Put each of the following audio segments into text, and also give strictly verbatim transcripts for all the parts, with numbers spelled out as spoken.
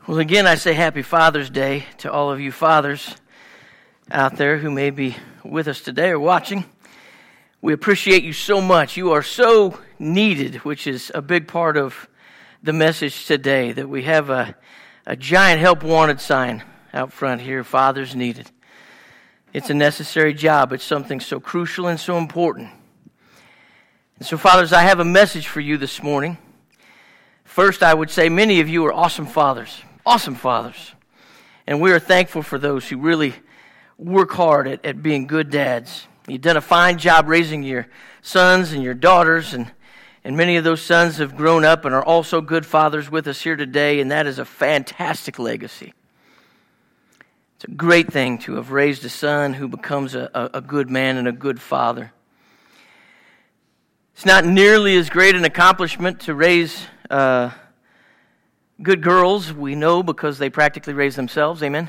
Well, again, I say happy Father's Day to all of you fathers out there who may be with us today or watching. We appreciate you so much. You are so needed, which is a big part of the message today, that we have a, a giant help wanted sign out front here, fathers needed. It's a necessary job. It's something so crucial and so important. And so, fathers, I have a message for you this morning. First, I would say many of you are awesome fathers. Awesome fathers. And we are thankful for those who really work hard at, at being good dads. You've done a fine job raising your sons and your daughters, and, and many of those sons have grown up and are also good fathers with us here today, and that is a fantastic legacy. It's a great thing to have raised a son who becomes a, a, a good man and a good father. It's not nearly as great an accomplishment to raise uh, good girls, we know, because they practically raise themselves, amen?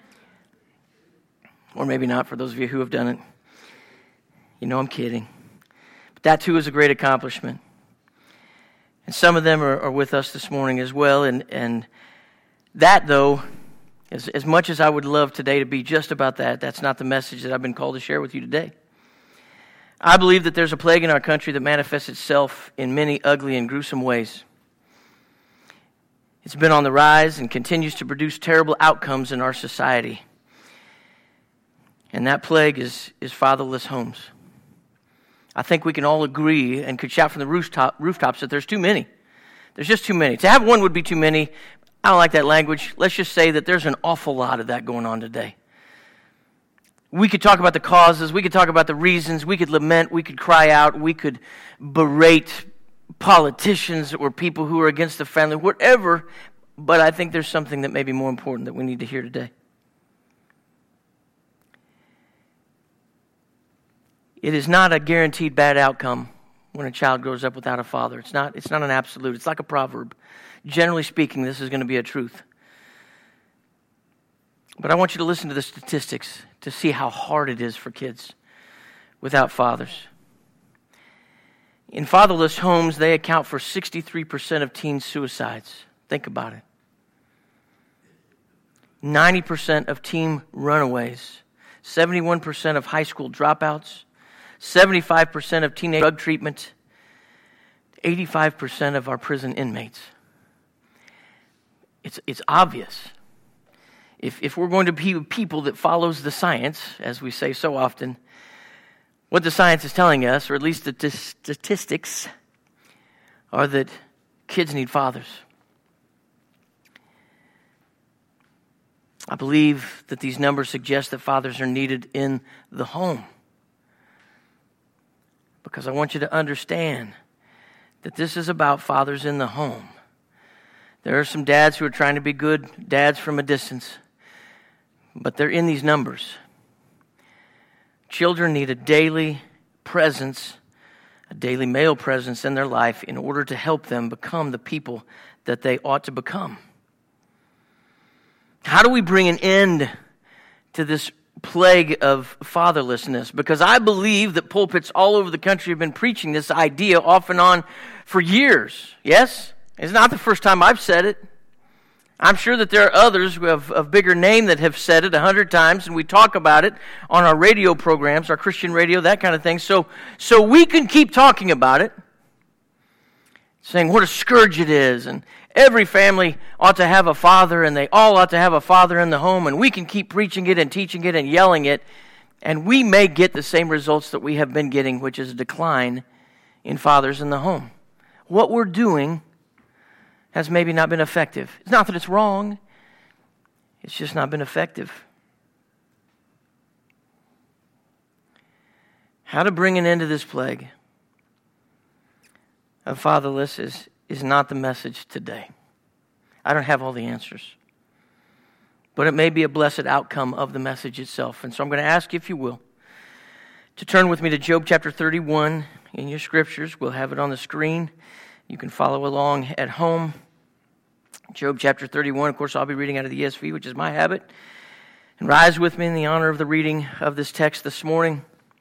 Or maybe not, for those of you who have done it. You know I'm kidding. But that too is a great accomplishment. And some of them are, are with us this morning as well. And, and that, though, as, as much as I would love today to be just about that, that's not the message that I've been called to share with you today. I believe that there's a plague in our country that manifests itself in many ugly and gruesome ways. It's been on the rise and continues to produce terrible outcomes in our society. And that plague is, is fatherless homes. I think we can all agree and could shout from the rooftop, rooftops that there's too many. There's just too many. To have one would be too many. I don't like that language. Let's just say that there's an awful lot of that going on today. We could talk about the causes. We could talk about the reasons. We could lament. We could cry out. We could berate politicians or people who are against the family, whatever. But I think there's something that may be more important that we need to hear today. It is not a guaranteed bad outcome when a child grows up without a father. It's not, it's not an absolute. It's like a proverb. Generally speaking, this is going to be a truth. But I want you to listen to the statistics to see how hard it is for kids without fathers. In fatherless homes, they account for sixty-three percent of teen suicides. Think about it. ninety percent of teen runaways. seventy-one percent of high school dropouts. seventy-five percent of teenage drug treatment. eighty-five percent of our prison inmates. It's, it's obvious. If, if we're going to be people that follows the science, as we say so often, what the science is telling us, or at least the t- statistics, are that kids need fathers. I believe that these numbers suggest that fathers are needed in the home. Because I want you to understand that this is about fathers in the home. There are some dads who are trying to be good dads from a distance, but they're in these numbers. Children need a daily presence, a daily male presence in their life in order to help them become the people that they ought to become. How do we bring an end to this plague of fatherlessness? Because I believe that pulpits all over the country have been preaching this idea off and on for years. Yes? It's not the first time I've said it. I'm sure that there are others who have of bigger name that have said it a hundred times, and we talk about it on our radio programs, our Christian radio, that kind of thing. So, so we can keep talking about it, saying what a scourge it is, and every family ought to have a father, and they all ought to have a father in the home, and we can keep preaching it and teaching it and yelling it, and we may get the same results that we have been getting, which is a decline in fathers in the home. What we're doing has maybe not been effective. It's not that it's wrong. It's just not been effective. How to bring an end to this plague of fatherless is, is not the message today. I don't have all the answers. But it may be a blessed outcome of the message itself. And so I'm going to ask you, if you will, to turn with me to Job chapter thirty-one in your scriptures. We'll have it on the screen. You can follow along at home. Job chapter thirty-one, of course, I'll be reading out of the E S V, which is my habit. And rise with me in the honor of the reading of this text this morning.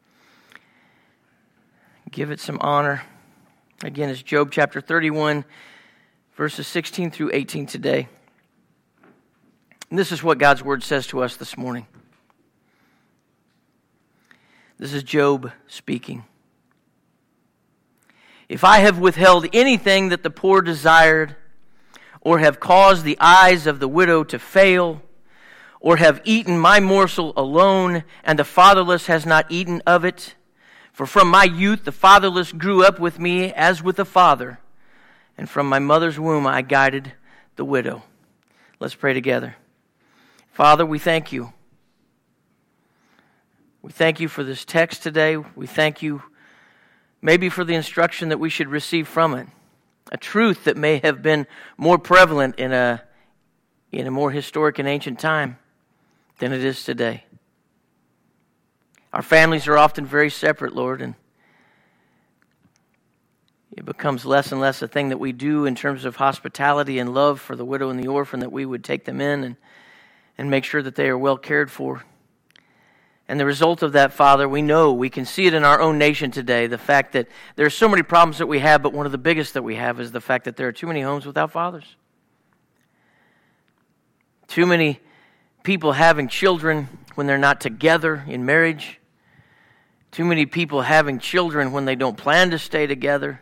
Give it some honor. Again, it's Job chapter thirty-one, verses sixteen through eighteen today. And this is what God's word says to us this morning. This is Job speaking. If I have withheld anything that the poor desired, or have caused the eyes of the widow to fail, or have eaten my morsel alone, and the fatherless has not eaten of it, for from my youth the fatherless grew up with me as with a father, and from my mother's womb I guided the widow. Let's pray together. Father, we thank you. We thank you for this text today. We thank you maybe for the instruction that we should receive from it. A truth that may have been more prevalent in a, in a more historic and ancient time than it is today. Our families are often very separate, Lord, and it becomes less and less a thing that we do in terms of hospitality and love for the widow and the orphan, that we would take them in and, and make sure that they are well cared for. And the result of that, Father, we know, we can see it in our own nation today, the fact that there are so many problems that we have, but one of the biggest that we have is the fact that there are too many homes without fathers. Too many people having children when they're not together in marriage. Too many people having children when they don't plan to stay together.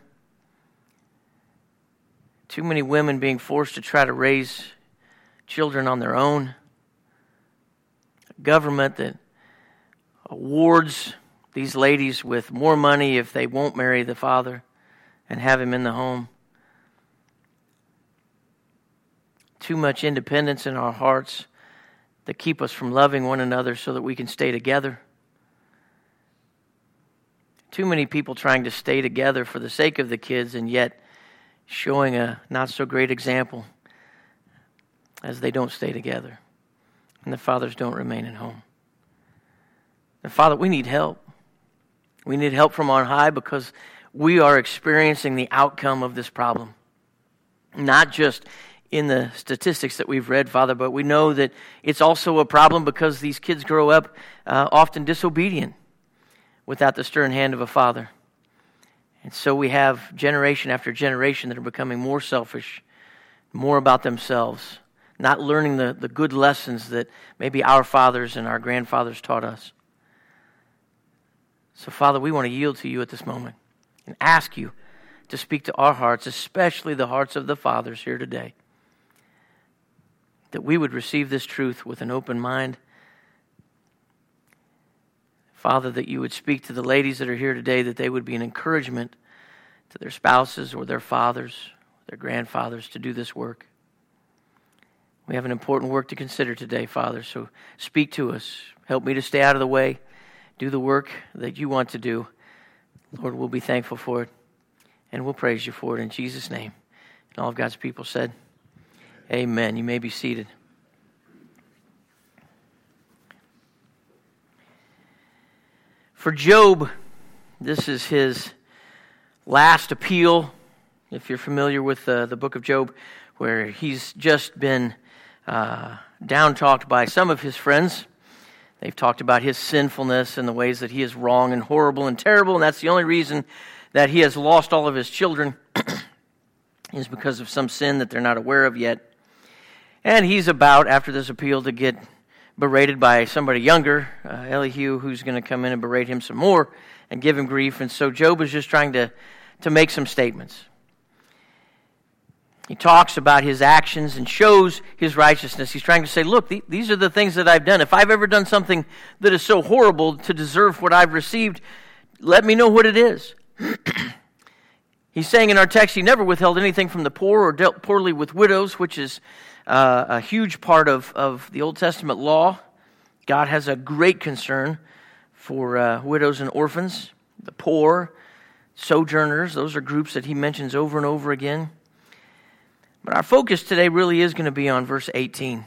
Too many women being forced to try to raise children on their own. A government that awards these ladies with more money if they won't marry the father and have him in the home. Too much independence in our hearts that keep us from loving one another so that we can stay together. Too many people trying to stay together for the sake of the kids and yet showing a not so great example as they don't stay together and the fathers don't remain at home. And Father, we need help. We need help from on high because we are experiencing the outcome of this problem. Not just in the statistics that we've read, Father, but we know that it's also a problem because these kids grow up uh, often disobedient without the stern hand of a father. And so we have generation after generation that are becoming more selfish, more about themselves, not learning the, the good lessons that maybe our fathers and our grandfathers taught us. So, Father, we want to yield to you at this moment and ask you to speak to our hearts, especially the hearts of the fathers here today, that we would receive this truth with an open mind. Father, that you would speak to the ladies that are here today, that they would be an encouragement to their spouses or their fathers, their grandfathers to do this work. We have an important work to consider today, Father, so speak to us. Help me to stay out of the way. Do the work that you want to do. Lord, we'll be thankful for it, and we'll praise you for it in Jesus' name. And all of God's people said, amen. You may be seated. For Job, this is his last appeal, if you're familiar with uh, the book of Job, where he's just been uh, down-talked by some of his friends. They've talked about his sinfulness and the ways that he is wrong and horrible and terrible, and that's the only reason that he has lost all of his children is because of some sin that they're not aware of yet. And he's about, after this appeal, to get berated by somebody younger, uh, Elihu, who's going to come in and berate him some more and give him grief. And so Job is just trying to, to make some statements. He talks about his actions and shows his righteousness. He's trying to say, look, th- these are the things that I've done. If I've ever done something that is so horrible to deserve what I've received, let me know what it is. He's saying in our text, he never withheld anything from the poor or dealt poorly with widows, which is uh, a huge part of, of the Old Testament law. God has a great concern for uh, widows and orphans, the poor, sojourners. Those are groups that he mentions over and over again. But our focus today really is going to be on verse eighteen.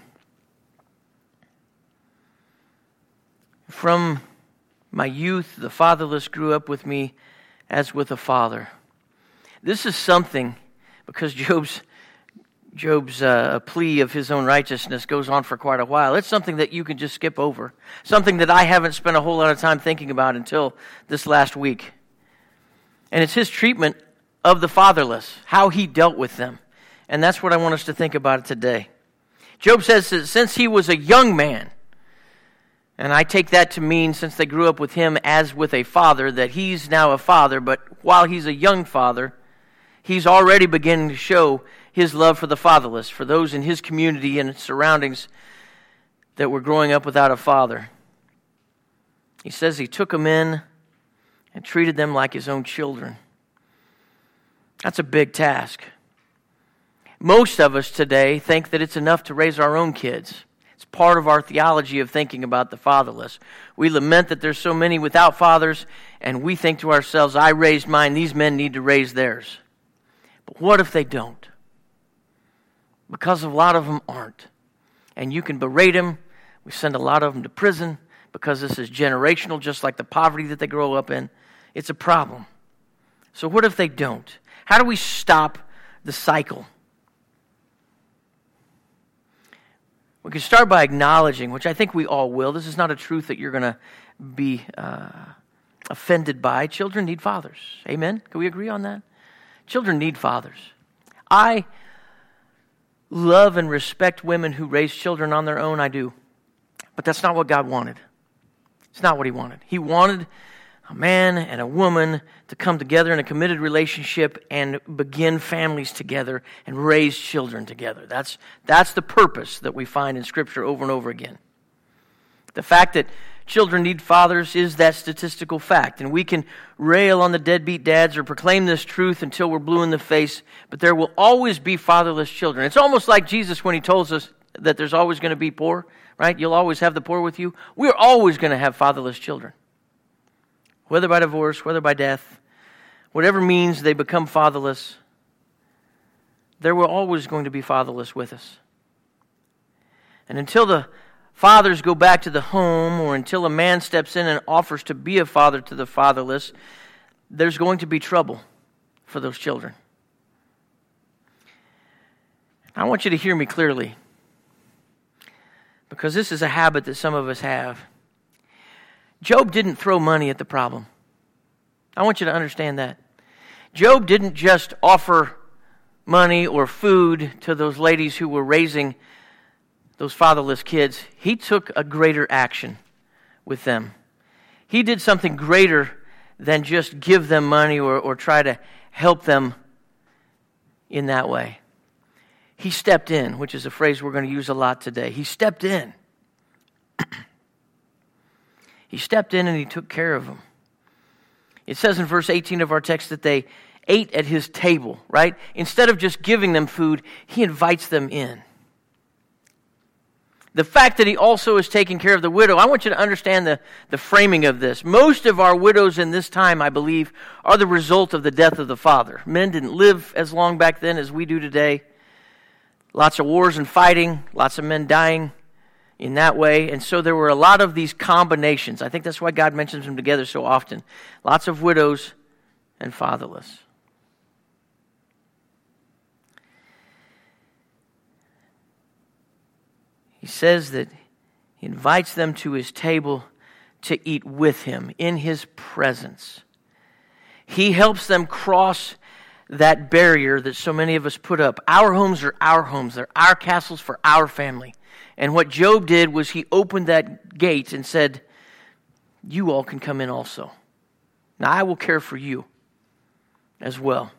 From my youth, the fatherless grew up with me as with a father. This is something, because Job's Job's uh, plea of his own righteousness goes on for quite a while. It's something that you can just skip over. Something that I haven't spent a whole lot of time thinking about until this last week. And it's his treatment of the fatherless, how he dealt with them. And that's what I want us to think about today. Job says that since he was a young man, and I take that to mean since they grew up with him as with a father, that he's now a father, but while he's a young father, he's already beginning to show his love for the fatherless, for those in his community and surroundings that were growing up without a father. He says he took them in and treated them like his own children. That's a big task. Most of us today think that it's enough to raise our own kids. It's part of our theology of thinking about the fatherless. We lament that there's so many without fathers, and we think to ourselves, I raised mine, these men need to raise theirs. But what if they don't? Because a lot of them aren't. And you can berate them. We send a lot of them to prison because this is generational, just like the poverty that they grow up in. It's a problem. So what if they don't? How do we stop the cycle? We can start by acknowledging, which I think we all will. This is not a truth that you're going to be uh, offended by. Children need fathers. Amen? Can we agree on that? Children need fathers. I love and respect women who raise children on their own. I do. But that's not what God wanted. It's not what He wanted. He wanted a man and a woman to come together in a committed relationship and begin families together and raise children together. That's, that's the purpose that we find in Scripture over and over again. The fact that children need fathers is that statistical fact, and we can rail on the deadbeat dads or proclaim this truth until we're blue in the face, but there will always be fatherless children. It's almost like Jesus when He tells us that there's always going to be poor, right? You'll always have the poor with you. We're always going to have fatherless children. Whether by divorce, whether by death, whatever means they become fatherless, there were always going to be fatherless with us. And until the fathers go back to the home, or until a man steps in and offers to be a father to the fatherless, there's going to be trouble for those children. I want you to hear me clearly, because this is a habit that some of us have. Job didn't throw money at the problem. I want you to understand that. Job didn't just offer money or food to those ladies who were raising those fatherless kids. He took a greater action with them. He did something greater than just give them money or, or try to help them in that way. He stepped in, which is a phrase we're going to use a lot today. He stepped in. He stepped in and He took care of them. It says in verse eighteen of our text that they ate at His table, right? Instead of just giving them food, He invites them in. The fact that He also is taking care of the widow, I want you to understand the, the framing of this. Most of our widows in this time, I believe, are the result of the death of the father. Men didn't live as long back then as we do today. Lots of wars and fighting, lots of men dying in that way. And so there were a lot of these combinations. I think that's why God mentions them together so often. Lots of widows and fatherless. He says that He invites them to His table to eat with Him in His presence. He helps them cross that barrier that so many of us put up. Our homes are our homes. They're our castles for our family. And what Job did was he opened that gate and said, you all can come in also. Now I will care for you as well.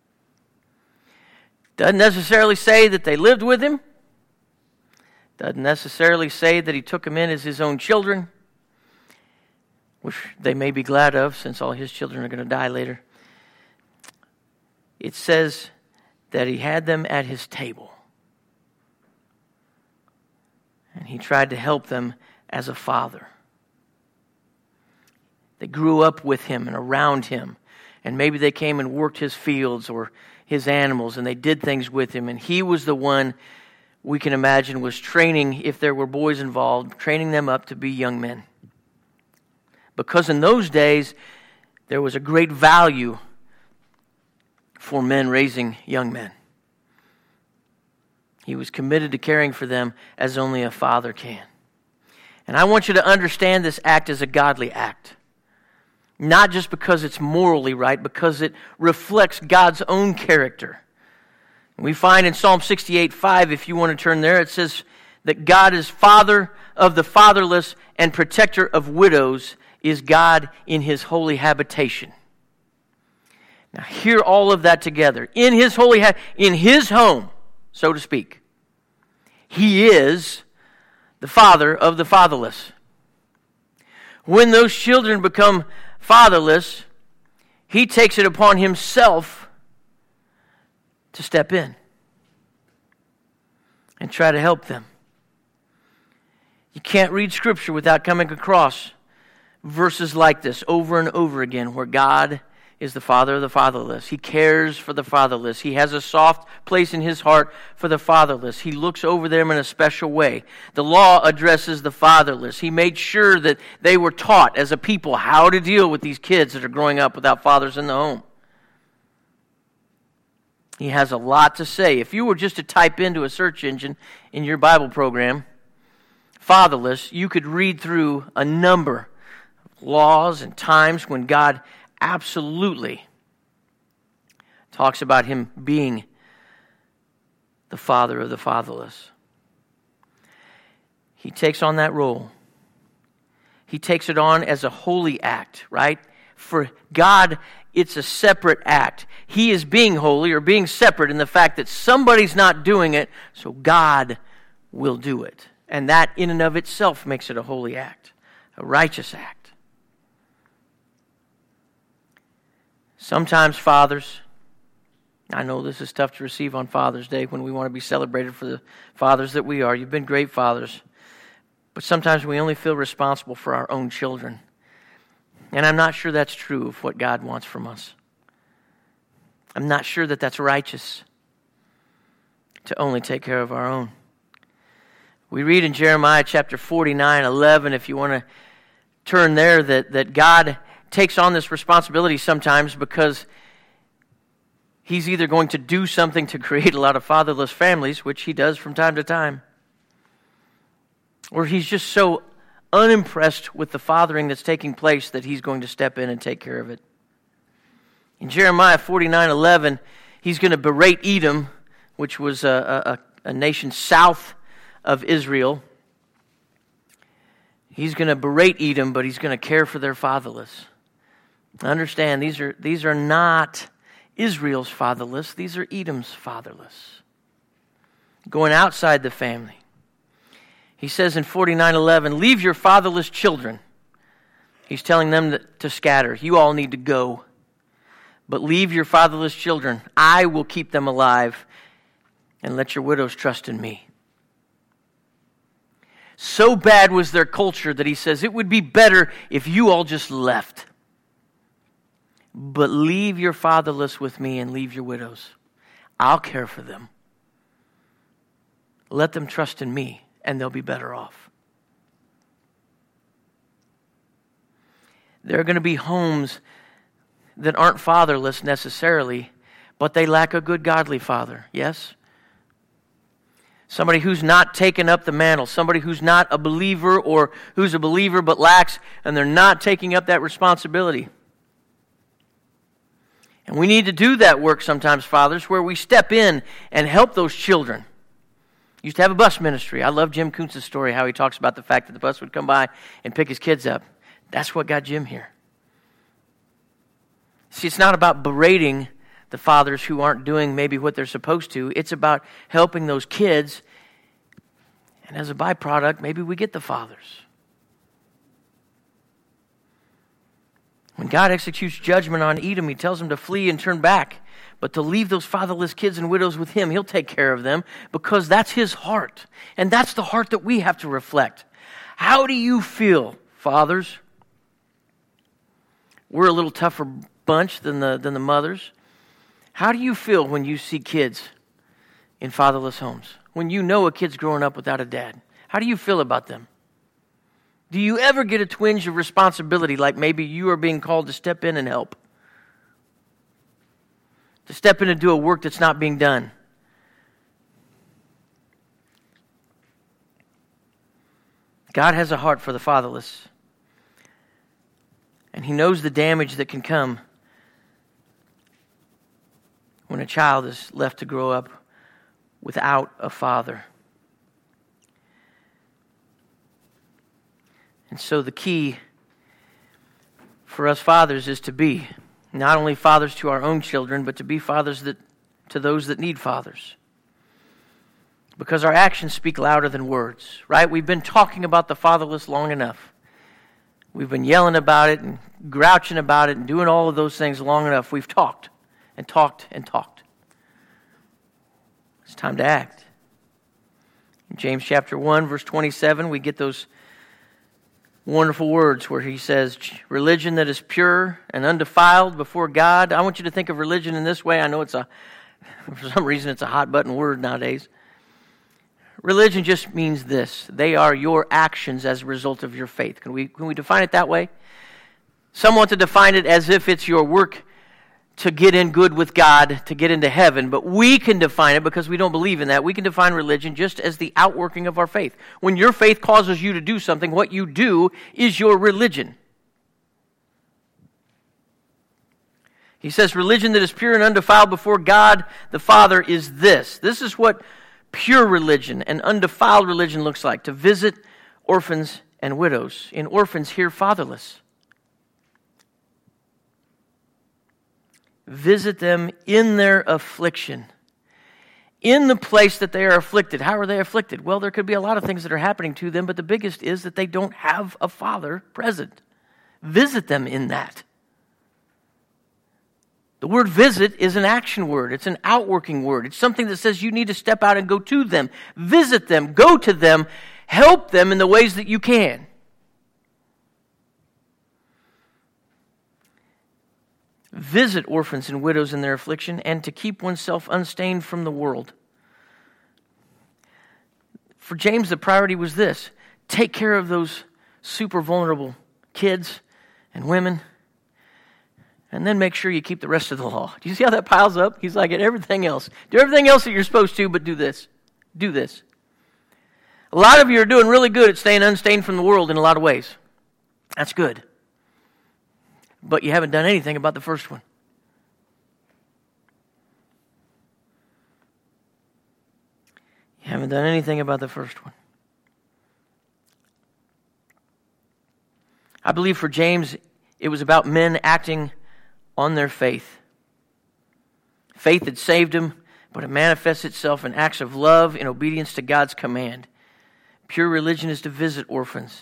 Doesn't necessarily say that they lived with Him. Doesn't necessarily say that He took them in as His own children, which they may be glad of since all His children are going to die later. It says that He had them at His table. And He tried to help them as a father. They grew up with Him and around Him. And maybe they came and worked His fields or His animals, and they did things with Him. And He was the one, we can imagine, was training, if there were boys involved, training them up to be young men. Because in those days, there was a great value for men raising young men. He was committed to caring for them as only a father can. And I want you to understand this act as a godly act. Not just because it's morally right, because it reflects God's own character. We find in Psalm sixty-eight five, if you want to turn there, it says that God is Father of the fatherless and protector of widows is God in His holy habitation. Now hear all of that together. In His holy, ha- in His home, so to speak, He is the Father of the fatherless. When those children become fatherless, He takes it upon Himself to step in and try to help them. You can't read Scripture without coming across verses like this over and over again, where God is the Father of the fatherless. He cares for the fatherless. He has a soft place in His heart for the fatherless. He looks over them in a special way. The law addresses the fatherless. He made sure that they were taught as a people how to deal with these kids that are growing up without fathers in the home. He has a lot to say. If you were just to type into a search engine in your Bible program, fatherless, you could read through a number of laws and times when God absolutely talks about Him being the Father of the fatherless. He takes on that role. He takes it on as a holy act, right? For God, it's a separate act. He is being holy or being separate in the fact that somebody's not doing it, so God will do it. And that in and of itself makes it a holy act, a righteous act. Sometimes fathers, I know this is tough to receive on Father's Day when we want to be celebrated for the fathers that we are. You've been great fathers. But sometimes we only feel responsible for our own children. And I'm not sure that's true of what God wants from us. I'm not sure that that's righteous to only take care of our own. We read in Jeremiah chapter forty-nine eleven, if you want to turn there, that, that God takes on this responsibility sometimes because He's either going to do something to create a lot of fatherless families, which He does from time to time, or He's just so unimpressed with the fathering that's taking place that He's going to step in and take care of it. In Jeremiah forty-nine eleven, He's going to berate Edom, which was a, a, a nation south of Israel. He's going to berate Edom, but He's going to care for their fatherless. Understand, these are these are not Israel's fatherless. These are Edom's fatherless. Going outside the family. He says in forty-nine eleven, leave your fatherless children. He's telling them that, to scatter. You all need to go. But leave your fatherless children. I will keep them alive. And let your widows trust in me. So bad was their culture that He says, it would be better if you all just left. But leave your fatherless with me and leave your widows. I'll care for them. Let them trust in me, and they'll be better off. There are going to be homes that aren't fatherless necessarily, but they lack a good godly father, yes? Somebody who's not taken up the mantle, somebody who's not a believer or who's a believer but lacks, and they're not taking up that responsibility. And we need to do that work sometimes, fathers, where we step in and help those children. Used to have a bus ministry. I love Jim Kuntz's story, how he talks about the fact that the bus would come by and pick his kids up. That's what got Jim here. See, it's not about berating the fathers who aren't doing maybe what they're supposed to. It's about helping those kids. And as a byproduct, maybe we get the fathers. When God executes judgment on Edom, He tells them to flee and turn back, but to leave those fatherless kids and widows with Him. He'll take care of them because that's His heart. And that's the heart that we have to reflect. How do you feel, fathers? We're a little tougher bunch than the, than the mothers. How do you feel when you see kids in fatherless homes? When you know a kid's growing up without a dad? How do you feel about them? Do you ever get a twinge of responsibility, like maybe you are being called to step in and help? To step in and do a work that's not being done? God has a heart for the fatherless. And He knows the damage that can come when a child is left to grow up without a father. And so the key for us fathers is to be not only fathers to our own children, but to be fathers that to those that need fathers. Because our actions speak louder than words, right? We've been talking about the fatherless long enough. We've been yelling about it and grouching about it and doing all of those things long enough. We've talked and talked and talked. It's time to act. In James chapter one, verse twenty-seven, we get those wonderful words where he says, religion that is pure and undefiled before God. I want you to think of religion in this way. I know it's a, for some reason, it's a hot button word nowadays. Religion just means this. They are your actions as a result of your faith. Can we, can we define it that way? Some want to define it as if it's your work to get in good with God, to get into heaven. But we can define it, because we don't believe in that, we can define religion just as the outworking of our faith. When your faith causes you to do something, what you do is your religion. He says, religion that is pure and undefiled before God the Father is this. This is what pure religion and undefiled religion looks like: to visit orphans and widows. In orphans, here fatherless. Visit them in their affliction. In the place that they are afflicted. How are they afflicted? Well, there could be a lot of things that are happening to them, but the biggest is that they don't have a father present. Visit them in that. The word visit is an action word. It's an outworking word. It's something that says you need to step out and go to them. Visit them. Go to them. Help them in the ways that you can. Visit orphans and widows in their affliction, and to keep oneself unstained from the world. For James, the priority was this: take care of those super vulnerable kids and women, and then make sure you keep the rest of the law. Do you see how that piles up? He's like, at everything else. Do everything else that you're supposed to, but do this. Do this. A lot of you are doing really good at staying unstained from the world in a lot of ways. That's good. But you haven't done anything about the first one. You haven't done anything about the first one. I believe for James, it was about men acting on their faith. Faith had saved him, but it manifests itself in acts of love in obedience to God's command. Pure religion is to visit orphans,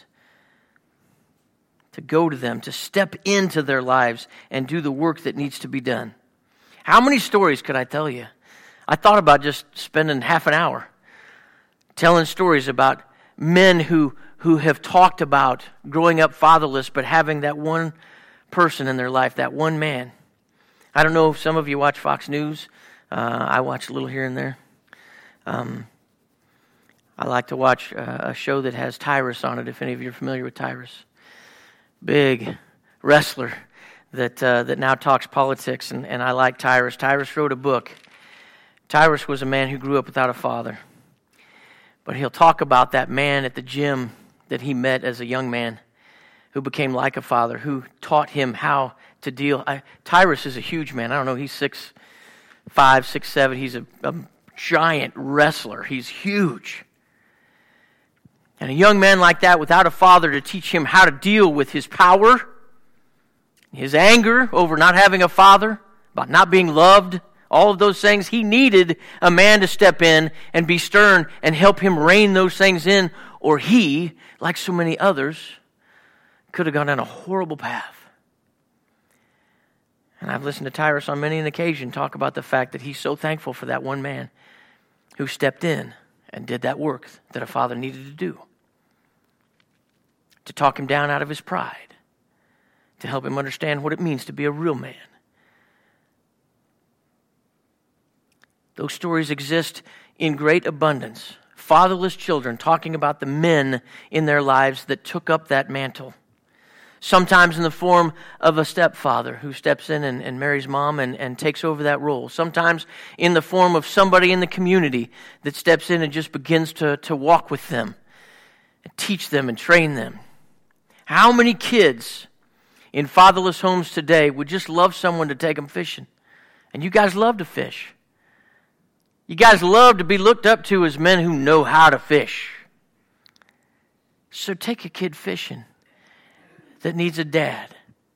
to go to them, to step into their lives and do the work that needs to be done. How many stories could I tell you? I thought about just spending half an hour telling stories about men who, who have talked about growing up fatherless, but having that one person in their life, that one man. I don't know if some of you watch Fox News. Uh, I watch a little here and there. Um, I like to watch uh, a show that has Tyrus on it, if any of you are familiar with Tyrus. Big wrestler that uh, that now talks politics, and, and I like Tyrus. Tyrus wrote a book. Tyrus was a man who grew up without a father. But he'll talk about that man at the gym that he met as a young man, who became like a father, who taught him how to deal. I, Tyrus is a huge man. I don't know, he's six five, six seven. He's a, a giant wrestler. He's huge. And a young man like that, without a father to teach him how to deal with his power, his anger over not having a father, about not being loved, all of those things, he needed a man to step in and be stern and help him rein those things in, or he, like so many others, could have gone down a horrible path. And I've listened to Tyrus on many an occasion talk about the fact that he's so thankful for that one man who stepped in and did that work that a father needed to do. To talk him down out of his pride. To help him understand what it means to be a real man. Those stories exist in great abundance. Fatherless children talking about the men in their lives that took up that mantle. Sometimes in the form of a stepfather who steps in and, and marries mom and, and takes over that role. Sometimes in the form of somebody in the community that steps in and just begins to, to walk with them, and teach them and train them. How many kids in fatherless homes today would just love someone to take them fishing? And you guys love to fish. You guys love to be looked up to as men who know how to fish. So take a kid fishing that needs a dad.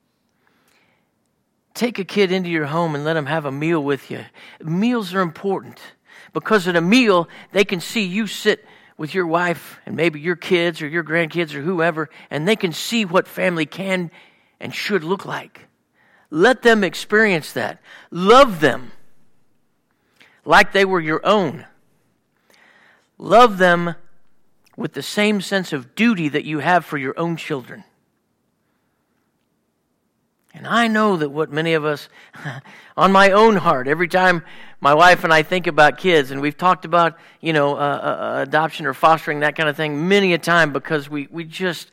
Take a kid into your home and let them have a meal with you. Meals are important because at a meal, they can see you sit with your wife and maybe your kids or your grandkids or whoever, and they can see what family can and should look like. Let them experience that. Love them like they were your own. Love them with the same sense of duty that you have for your own children. And I know that what many of us, on my own heart, every time my wife and I think about kids, and we've talked about, you know, uh, uh, adoption or fostering, that kind of thing, many a time, because we, we just,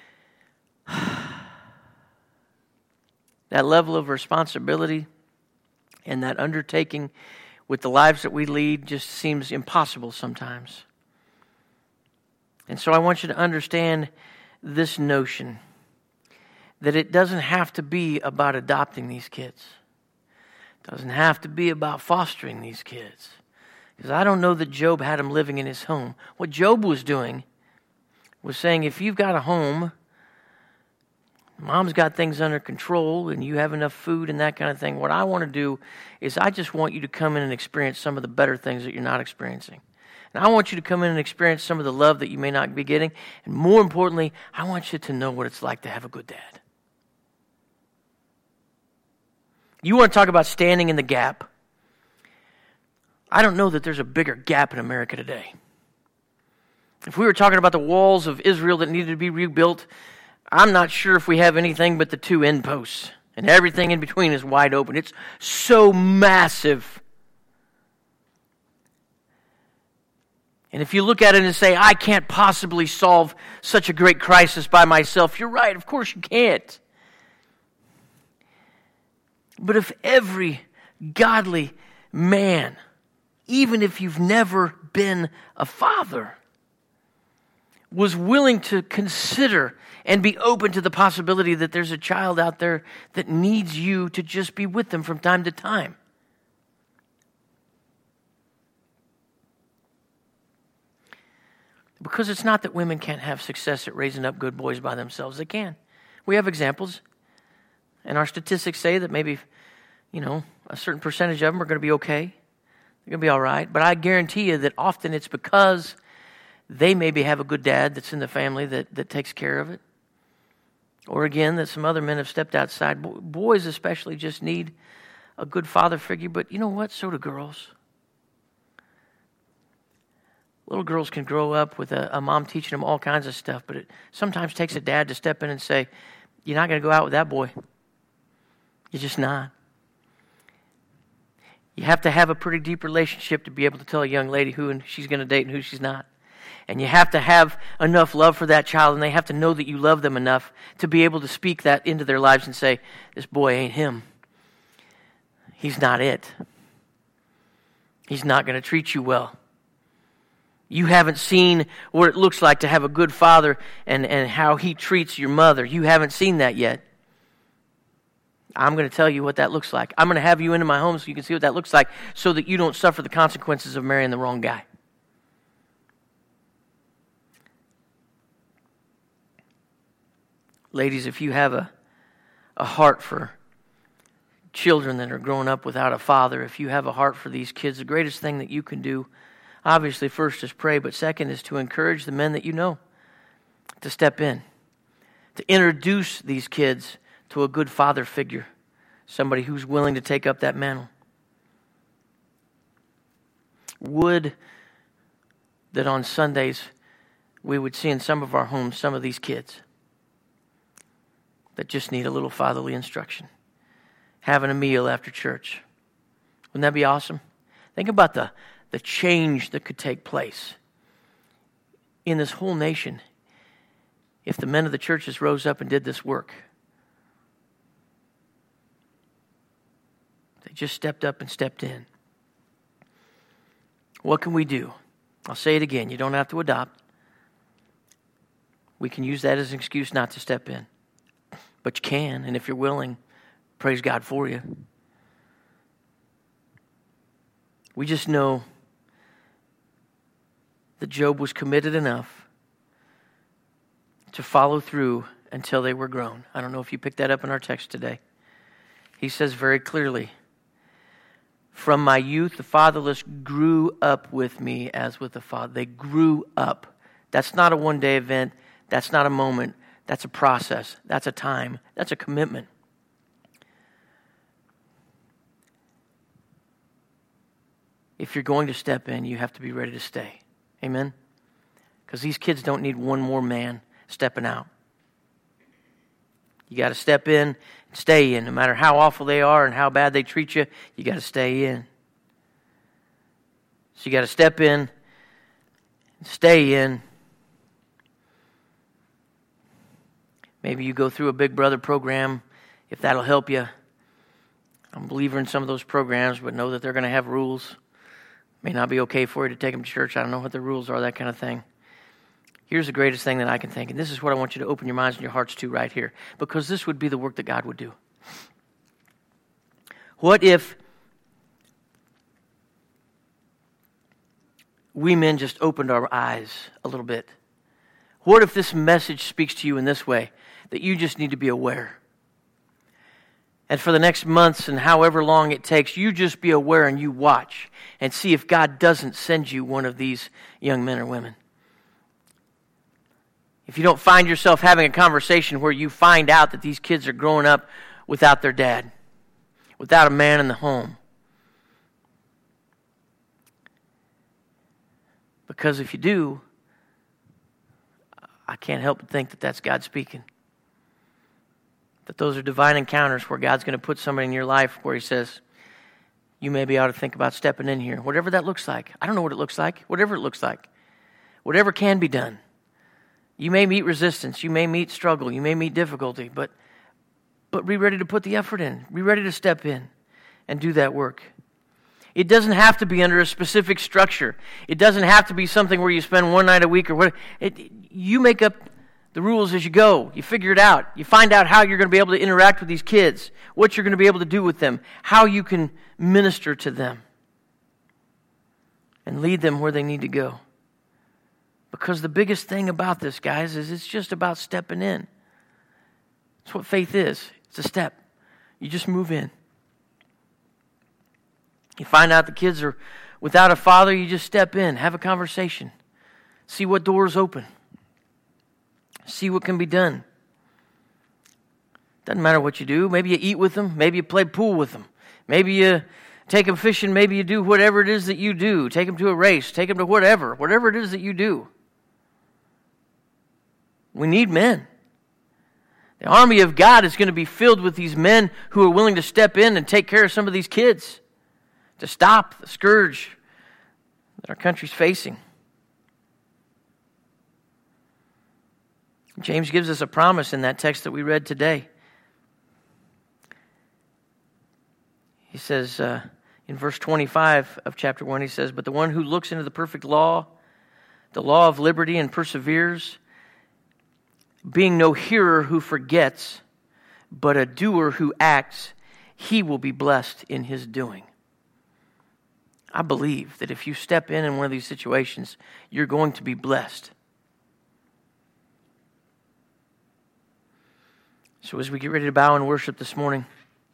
that level of responsibility and that undertaking with the lives that we lead just seems impossible sometimes. And so I want you to understand this notion that it doesn't have to be about adopting these kids. It doesn't have to be about fostering these kids. Because I don't know that Job had them living in his home. What Job was doing was saying, if you've got a home, mom's got things under control, and you have enough food and that kind of thing, what I want to do is I just want you to come in and experience some of the better things that you're not experiencing. And I want you to come in and experience some of the love that you may not be getting. And more importantly, I want you to know what it's like to have a good dad. You want to talk about standing in the gap? I don't know that there's a bigger gap in America today. If we were talking about the walls of Israel that needed to be rebuilt, I'm not sure if we have anything but the two end posts. And everything in between is wide open. It's so massive. And if you look at it and say, I can't possibly solve such a great crisis by myself, you're right, of course you can't. But if every godly man, even if you've never been a father, was willing to consider and be open to the possibility that there's a child out there that needs you to just be with them from time to time. Because it's not that women can't have success at raising up good boys by themselves. They can. We have examples. And our statistics say that maybe, you know, a certain percentage of them are going to be okay. They're going to be all right. But I guarantee you that often it's because they maybe have a good dad that's in the family that, that takes care of it. Or again, that some other men have stepped outside. Boys especially just need a good father figure. But you know what? So do girls. Little girls can grow up with a, a mom teaching them all kinds of stuff. But it sometimes takes a dad to step in and say, you're not going to go out with that boy. You're just not. You have to have a pretty deep relationship to be able to tell a young lady who she's going to date and who she's not. And you have to have enough love for that child, and they have to know that you love them enough to be able to speak that into their lives and say, this boy ain't him. He's not it. He's not going to treat you well. You haven't seen what it looks like to have a good father and, and how he treats your mother. You haven't seen that yet. I'm going to tell you what that looks like. I'm going to have you into my home so you can see what that looks like so that you don't suffer the consequences of marrying the wrong guy. Ladies, if you have a, a heart for children that are growing up without a father, if you have a heart for these kids, the greatest thing that you can do, obviously, first is pray, but second is to encourage the men that you know to step in, to introduce these kids to a good father figure, somebody who's willing to take up that mantle. Would that on Sundays we would see in some of our homes some of these kids that just need a little fatherly instruction, having a meal after church. Wouldn't that be awesome? Think about the, the change that could take place in this whole nation if the men of the churches rose up and did this work. They just stepped up and stepped in. What can we do? I'll say it again. You don't have to adopt. We can use that as an excuse not to step in. But you can, and if you're willing, praise God for you. We just know that Job was committed enough to follow through until they were grown. I don't know if you picked that up in our text today. He says very clearly, from my youth, the fatherless grew up with me as with the father. They grew up. That's not a one-day event. That's not a moment. That's a process. That's a time. That's a commitment. If you're going to step in, you have to be ready to stay. Amen? Because these kids don't need one more man stepping out. You got to step in and stay in. No matter how awful they are and how bad they treat you, you got to stay in. So you got to step in and stay in. Maybe you go through a Big Brother program, if that'll help you. I'm a believer in some of those programs, but know that they're going to have rules. May not be okay for you to take them to church. I don't know what the rules are, that kind of thing. Here's the greatest thing that I can think, and this is what I want you to open your minds and your hearts to right here, because this would be the work that God would do. What if we men just opened our eyes a little bit? What if this message speaks to you in this way, that you just need to be aware? And for the next months and however long it takes, you just be aware and you watch and see if God doesn't send you one of these young men or women. If you don't find yourself having a conversation where you find out that these kids are growing up without their dad, without a man in the home. Because if you do, I can't help but think that that's God speaking. That those are divine encounters where God's going to put somebody in your life where He says, you maybe ought to think about stepping in here. Whatever that looks like. I don't know what it looks like. Whatever it looks like. Whatever can be done. You may meet resistance. You may meet struggle. You may meet difficulty. But, but be ready to put the effort in. Be ready to step in and do that work. It doesn't have to be under a specific structure. It doesn't have to be something where you spend one night a week or what. It, you make up the rules as you go. You figure it out. You find out how you're going to be able to interact with these kids, what you're going to be able to do with them, how you can minister to them, and lead them where they need to go. Because the biggest thing about this, guys, is it's just about stepping in. That's what faith is. It's a step. You just move in. You find out the kids are without a father, you just step in, have a conversation, see what doors open. See what can be done. Doesn't matter what you do. Maybe you eat with them. Maybe you play pool with them. Maybe you take them fishing. Maybe you do whatever it is that you do. Take them to a race. Take them to whatever. Whatever it is that you do. We need men. The army of God is going to be filled with these men who are willing to step in and take care of some of these kids. To stop the scourge that our country's facing. James gives us a promise in that text that we read today. He says uh, in verse twenty-five of chapter one, he says, but the one who looks into the perfect law, the law of liberty, and perseveres, being no hearer who forgets, but a doer who acts, he will be blessed in his doing. I believe that if you step in in one of these situations, you're going to be blessed. So as we get ready to bow and worship this morning,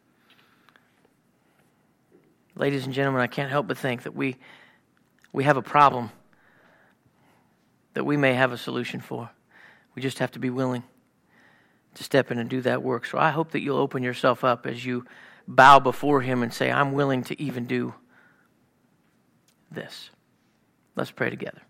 ladies and gentlemen, I can't help but think that we we have a problem that we may have a solution for. We just have to be willing to step in and do that work. So I hope that you'll open yourself up as you bow before Him and say, I'm willing to even do this. Let's pray together.